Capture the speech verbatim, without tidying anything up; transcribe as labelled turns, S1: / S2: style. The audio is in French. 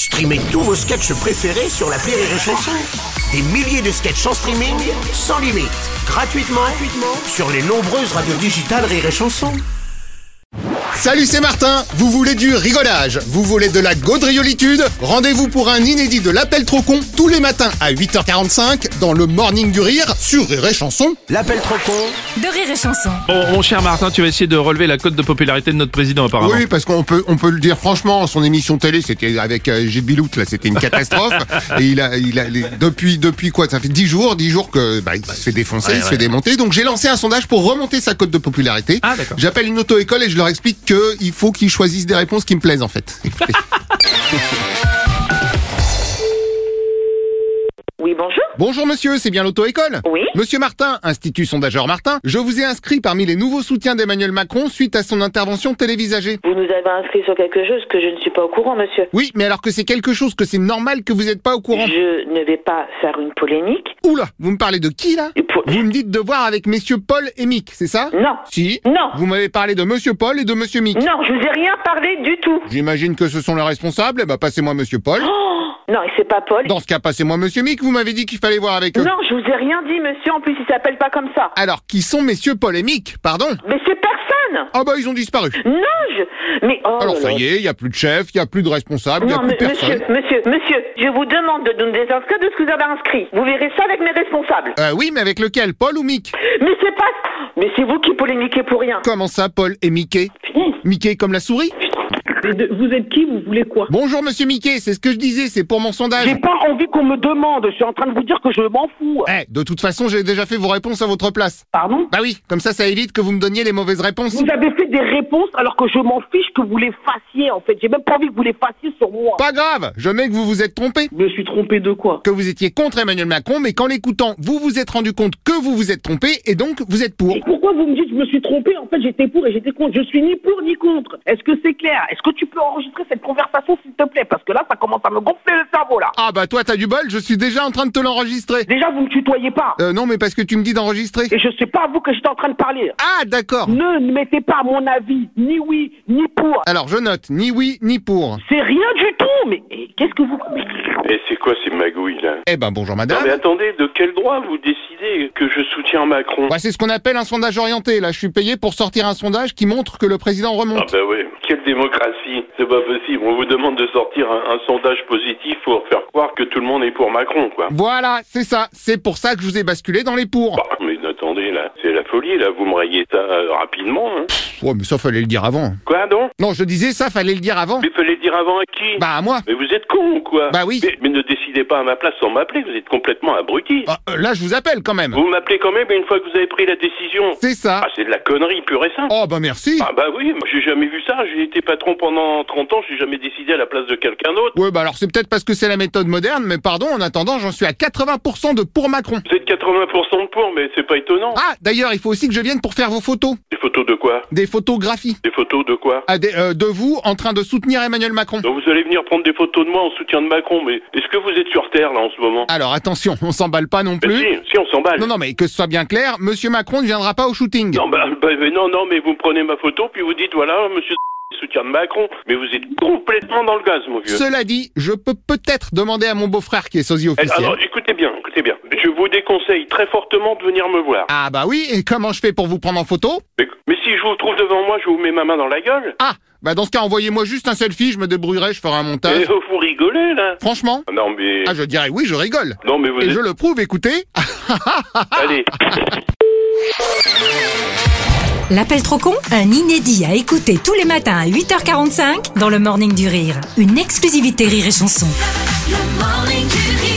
S1: Streamez tous vos sketchs préférés sur l'appli Rire et Chanson. Des milliers de sketchs en streaming, sans limite, gratuitement, gratuitement sur les nombreuses radios digitales Rire et Chanson.
S2: Salut, c'est Martin. Vous voulez du rigolage? Vous voulez de la gaudriolitude? Rendez-vous pour un inédit de l'appel trop con tous les matins à huit heures quarante-cinq dans le Morning du Rire sur Rire et Chanson.
S1: L'appel trop con
S3: de Rire et Chanson.
S4: Bon, mon cher Martin, tu vas essayer de relever la cote de popularité de notre président apparemment.
S2: Oui, parce qu'on peut on peut le dire franchement, son émission télé, c'était avec euh, Gilles Bilout, là, c'était une catastrophe. Et il a il a les, depuis depuis quoi? Ça fait dix jours, dix jours que bah, il se fait défoncer,
S4: ouais,
S2: il se
S4: ouais.
S2: fait démonter. Donc j'ai lancé un sondage pour remonter sa cote de popularité.
S4: Ah, d'accord.
S2: J'appelle une auto-école et je leur explique que il faut qu'ils choisissent des réponses qui me plaisent en fait. Écoutez.
S5: Oui, bonjour.
S2: Bonjour monsieur, c'est bien l'auto-école?
S5: Oui.
S2: Monsieur Martin, Institut Sondageur Martin, je vous ai inscrit parmi les nouveaux soutiens d'Emmanuel Macron suite à son intervention télévisagée.
S5: Vous nous avez inscrit sur quelque chose que je ne suis pas au courant, monsieur.
S2: Oui, mais alors que c'est quelque chose que c'est normal que vous n'êtes pas au courant.
S5: Je ne vais pas faire une polémique.
S2: Oula, vous me parlez de qui là?
S5: Et pour-
S2: Vous me dites de voir avec messieurs Paul et Mick, c'est ça?
S5: Non.
S2: Si.
S5: Non.
S2: Vous m'avez parlé de monsieur Paul et de monsieur Mick.
S5: Non, je vous ai rien parlé du tout.
S2: J'imagine que ce sont les responsables, eh ben passez-moi monsieur Paul.
S5: Oh, non, et c'est pas Paul.
S2: Dans ce cas, passez-moi monsieur Mick, vous m'avez dit qu'il fallait voir avec eux.
S5: Non, je vous ai rien dit, monsieur. En plus, il s'appelle pas comme ça.
S2: Alors, qui sont messieurs Paul et Mick? Pardon?
S5: Mais c'est personne.
S2: Ah bah ils ont disparu.
S5: Non, je... Mais oh
S2: Alors
S5: là
S2: ça
S5: là.
S2: y est, il y a plus de chef, il y a plus de responsable, il y a
S5: Non,
S2: plus
S5: mais
S2: personne.
S5: monsieur, monsieur, monsieur, je vous demande de nous désinscrire de ce que vous avez inscrit. Vous verrez ça avec mes responsables.
S2: Euh, oui, mais avec lequel? Paul ou Mick?
S5: Mais c'est pas... Mais c'est vous qui polémiquez pour rien.
S2: Comment ça, Paul et Mickey?
S5: Putain.
S2: Mickey comme la souris?
S6: Mais de- vous êtes qui? Vous voulez quoi?
S2: Bonjour monsieur Mickey, c'est ce que je disais, c'est pour mon sondage.
S6: J'ai pas envie qu'on me demande, je suis en train de vous dire que je m'en fous.
S2: Eh, de toute façon, j'ai déjà fait vos réponses à votre place.
S6: Pardon?
S2: Bah oui, comme ça, ça évite que vous me donniez les mauvaises réponses.
S6: Vous avez fait des réponses alors que je m'en fiche que vous les fassiez en fait. J'ai même pas envie que vous les fassiez sur moi.
S2: Pas grave, je mets que vous vous êtes trompé.
S6: Je me suis trompé de quoi?
S2: Que vous étiez contre Emmanuel Macron, mais qu'en l'écoutant, vous vous êtes rendu compte que vous vous êtes trompé, et donc vous êtes pour.
S6: Et pourquoi vous me dites je me suis trompé? En fait j'étais pour et j'étais contre. Je suis ni pour ni contre. Est-ce que c'est clair? Est-ce que tu peux enregistrer cette conversation s'il te plaît? Parce que là ça commence à me gonfler le cerveau là.
S2: Ah bah toi, t'as du bol, je suis déjà en train de te l'enregistrer.
S6: Déjà vous me tutoyez pas.
S2: Euh, non, mais parce que tu me dis d'enregistrer.
S6: Et je sais pas à vous que j'étais en train de parler.
S2: Ah, d'accord.
S6: Ne mettez pas mon avis, ni oui, ni pour.
S2: Alors, je note, ni oui, ni pour.
S6: C'est rien du tout, mais eh, qu'est-ce que vous... mais-
S7: Et c'est quoi ces magouilles là?
S2: Eh ben, bonjour
S7: Non
S2: madame.
S7: mais attendez, de quel droit vous décidez que je soutiens Macron?
S2: Bah, c'est ce qu'on appelle un sondage orienté. Là, je suis payé pour sortir un sondage qui montre que le président
S7: Ah
S2: remonte.
S7: bah ouais, quelle démocratie, c'est pas possible. On vous demande de sortir un, un sondage positif pour faire croire que tout le monde est pour Macron, quoi.
S2: Voilà, c'est ça. C'est pour ça que je vous ai basculé dans les pour.
S7: Bah, mais attendez là, c'est la folie là, vous me rayez ça euh, rapidement, hein.
S2: Ouais, mais ça, fallait le dire avant.
S7: Quoi donc?
S2: Non, je disais ça, fallait le dire avant.
S7: Mais fallait dire avant à qui?
S2: Bah, à moi.
S7: Mais vous êtes con ou quoi?
S2: Bah oui.
S7: Mais, mais ne décidez pas à ma place sans m'appeler, vous êtes complètement abruti.
S2: Ah, euh, là, je vous appelle quand même.
S7: Vous m'appelez quand même une fois que vous avez pris la décision.
S2: C'est ça.
S7: Ah, c'est de la connerie pure et simple.
S2: Oh, bah merci.
S7: Ah bah oui, moi j'ai jamais vu ça, j'ai été patron pendant trente ans, j'ai jamais décidé à la place de quelqu'un d'autre.
S2: Ouais, bah alors c'est peut-être parce que c'est la méthode moderne, mais pardon, en attendant, j'en suis à quatre-vingts pour cent de pour Macron.
S7: Vous êtes quatre-vingts pour cent de pour, mais c'est pas étonnant.
S2: Ah, d'ailleurs, il faut aussi que je vienne pour faire vos photos.
S7: Des photos de quoi?
S2: Des photographies.
S7: Des photos de quoi?
S2: Ah, des, euh, de vous en train de soutenir Emmanuel Macron.
S7: Donc vous allez venir prendre des photos de moi en soutien de Macron, mais est-ce que vous êtes sur Terre là en ce moment?
S2: Alors attention, on s'emballe pas non
S7: Mais
S2: plus.
S7: si, si on s'emballe.
S2: Non, non, mais que ce soit bien clair, Monsieur Macron ne viendra pas au shooting.
S7: Non, bah, bah, mais non, non, mais vous prenez ma photo, puis vous dites, voilà, monsieur soutien de Macron, mais vous êtes complètement dans le gaz, mon vieux.
S2: Cela dit, je peux peut-être demander à mon beau-frère qui est sosie
S7: Eh,
S2: officiel.
S7: alors, écoutez bien, écoutez bien. Je vous déconseille très fortement de venir me voir.
S2: Ah bah oui, et comment je fais pour vous prendre en photo?
S7: Mais, mais si je vous trouve devant moi, je vous mets ma main dans la gueule.
S2: Ah, bah dans ce cas, envoyez-moi juste un selfie, je me débrouillerai, je ferai un montage.
S7: Et vous rigolez, là?
S2: Franchement?
S7: Non, mais...
S2: Ah, je dirais oui, je rigole.
S7: Non, mais vous
S2: Et
S7: êtes...
S2: je le prouve, écoutez.
S7: Allez.
S3: L'appel trop con, un inédit à écouter tous les matins à huit heures quarante-cinq dans le Morning du Rire. Une exclusivité Rire et Chanson.
S8: Le Morning du Rire.